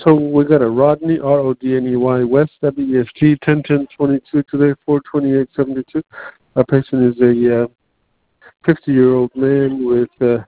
So we got a Rodney, R-O-D-N-E-Y, West, WEFT, 10-10-22 today, 428.72. Our patient is a 50-year-old man with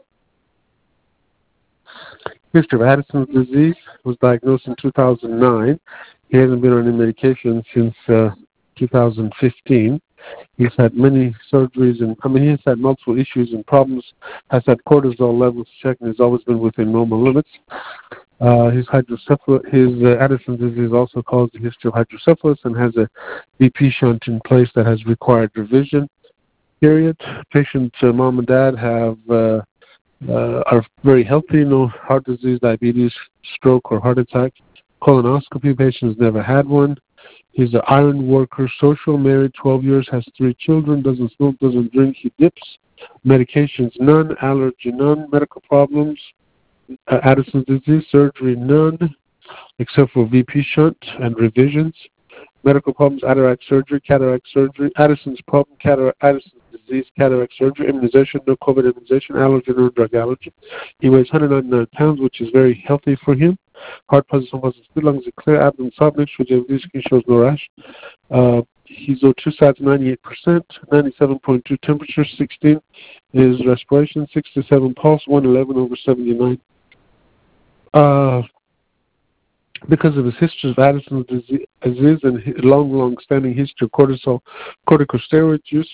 history of Addison's disease. Was diagnosed in 2009. He hasn't been on any medication since 2015. He's had many surgeries, and he has had multiple issues and problems. Has had cortisol levels checked, and has always been within normal limits. His Addison's disease also caused a history of hydrocephalus and has a VP shunt in place that has required revision. Patient's mom and dad are very healthy, no heart disease, diabetes, stroke, or heart attack. Colonoscopy, patient has never had one. He's an iron worker, social, married, 12 years, has 3 children, doesn't smoke, doesn't drink, he dips. Medications, none. Allergy, none. Medical problems, Addison's disease, surgery, none, except for VP shunt and revisions. Medical problems, cataract surgery, Addison's problem, Addison's disease, cataract surgery, immunization, no COVID immunization, allergy, no drug allergy. He weighs 199 pounds, which is very healthy for him. Heart positive, lungs are clear, abdomen soft, mixed with JVD, skin shows no rash. He's O2 sides 98%, 97.2 temperature, 16 is respiration, 67 pulse, 111/79. Because of his history of Addison's disease and his long-standing history of corticosteroid use,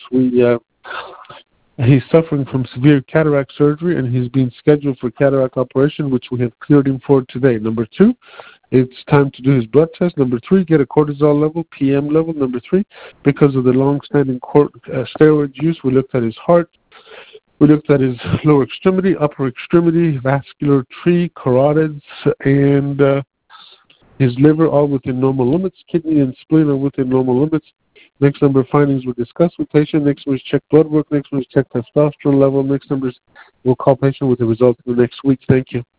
he's suffering from severe cataract surgery, and he's being scheduled for cataract operation, which we have cleared him for today. Number 2, it's time to do his blood test. Number 3, get a cortisol level, PM level. Number 3, because of the long-standing steroid use, we looked at his heart. We looked at his lower extremity, upper extremity, vascular tree, carotids, and his liver, all within normal limits. Kidney and spleen are within normal limits. Next number of findings we'll discuss with patient. Next one is check blood work. Next one is check testosterone level. Next number is we'll call patient with the results in the next week. Thank you.